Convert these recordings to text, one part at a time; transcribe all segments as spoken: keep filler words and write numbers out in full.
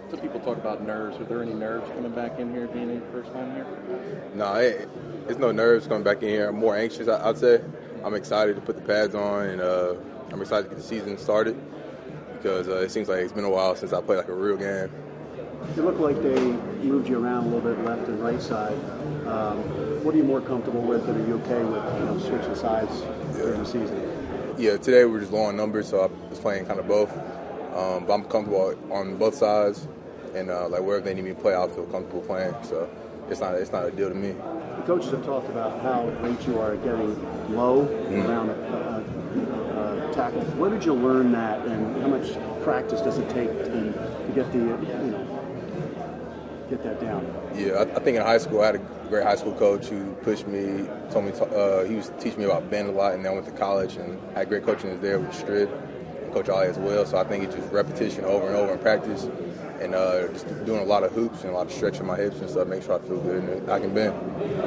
Some people talk about nerves. Are there any nerves coming back in here, being your first time here? No, it, it's no nerves coming back in here. I'm more anxious, I, I'd say. I'm excited to put the pads on, and uh, I'm excited to get the season started because uh, it seems like it's been a while since I played like a real game. It looked like they moved you around a little bit left and right side. Um, what are you more comfortable with, and are you okay with you know switching sides yeah. during the season? Yeah, today we're just low on numbers, so I was playing kind of both. Um, but I'm comfortable on both sides, and uh, like wherever they need me to play, I feel comfortable playing. So it's not it's not a deal to me. The coaches have talked about how great you are at getting low mm-hmm. around a, a, a tackle. Where did you learn that, and how much practice does it take to, to get the you know get that down? Yeah, I, I think in high school I had a great high school coach who pushed me, told me uh, he was teaching me about bend a lot, and then I went to college and I had great coaching there with Strid and Coach Ali as well. So I think it's just repetition over and over in practice, and uh, just doing a lot of hoops and a lot of stretching my hips and stuff, make sure I feel good and I can bend.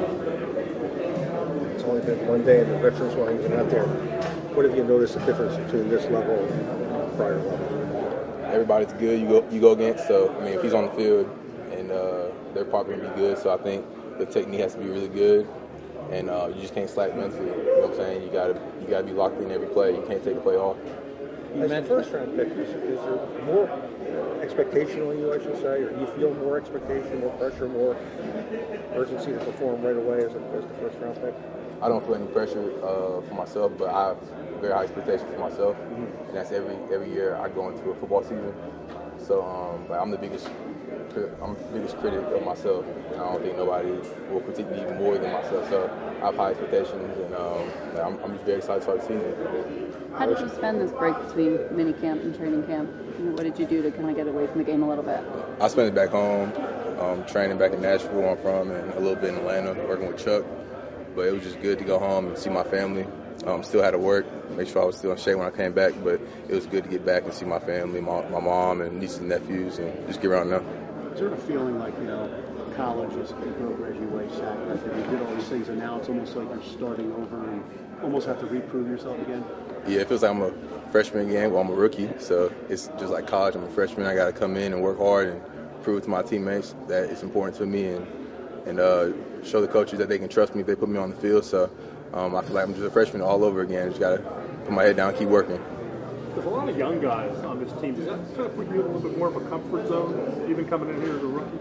It's only been one day in the veterans while you've been out there. What have you noticed the difference between this level and prior level? Everybody's good you go you go against. So I mean, if he's on the field, and uh, they're probably going to be good. So I think the technique has to be really good, and uh, you just can't slack mentally. You know what I'm saying? You got to you got to be locked in every play. You can't take a play off. As a first-round pick, is, is there more expectation on you, I should say, or do you feel more expectation, more pressure, more urgency to perform right away as a, as the first-round pick? I don't feel any pressure uh, for myself, but I have very high expectations for myself, mm-hmm. and that's every every year I go into a football season. So um, like I'm the biggest. I'm the biggest critic of myself. I don't think nobody will critique me even more than myself. So I have high expectations, and um, I'm, I'm just very excited for the season. How did you spend this break between mini camp and training camp? You know, what did you do to kind of get away from the game a little bit? I spent it back home, um, training back in Nashville, where I'm from, and a little bit in Atlanta, working with Chuck. But it was just good to go home and see my family. Um, still had to work, make sure I was still in shape when I came back, but it was good to get back and see my family, my, my mom and nieces and nephews, and just get around them. Is there a feeling like, you know, college is broke graduate, sack record, you did all these things, and now it's almost like you're starting over and almost have to reprove yourself again? Yeah, it feels like I'm a freshman again. Well, I'm a rookie, so it's just like college. I'm a freshman. I got to come in and work hard and prove to my teammates that it's important to me, and and uh, show the coaches that they can trust me if they put me on the field. So um, I feel like I'm just a freshman all over again. Just got to put my head down and keep working. There's a lot of young guys on this team. Does that kind of put you in a little bit more of a comfort zone, even coming in here as a rookie?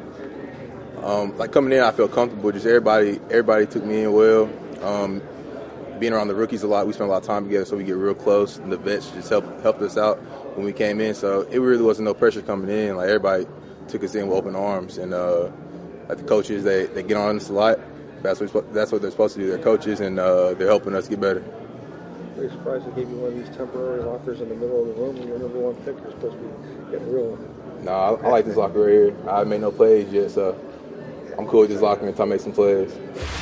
Um, like coming in, I feel comfortable. Just everybody, everybody took me in well. Um, being around the rookies a lot, we spent a lot of time together, so we get real close. And the vets just helped helped us out when we came in. So it really wasn't no pressure coming in. Like everybody took us in with open arms, and uh, like the coaches, they, they get on us a lot. That's what that's what they're supposed to do. They're coaches, and uh, they're helping us get better. Are you surprised they gave you one of these temporary lockers in the middle of the room when you're number one pick? You're supposed to be getting real. No, nah, I, I like this locker right here. I haven't made no plays yet, so I'm cool with this locker until I make some plays.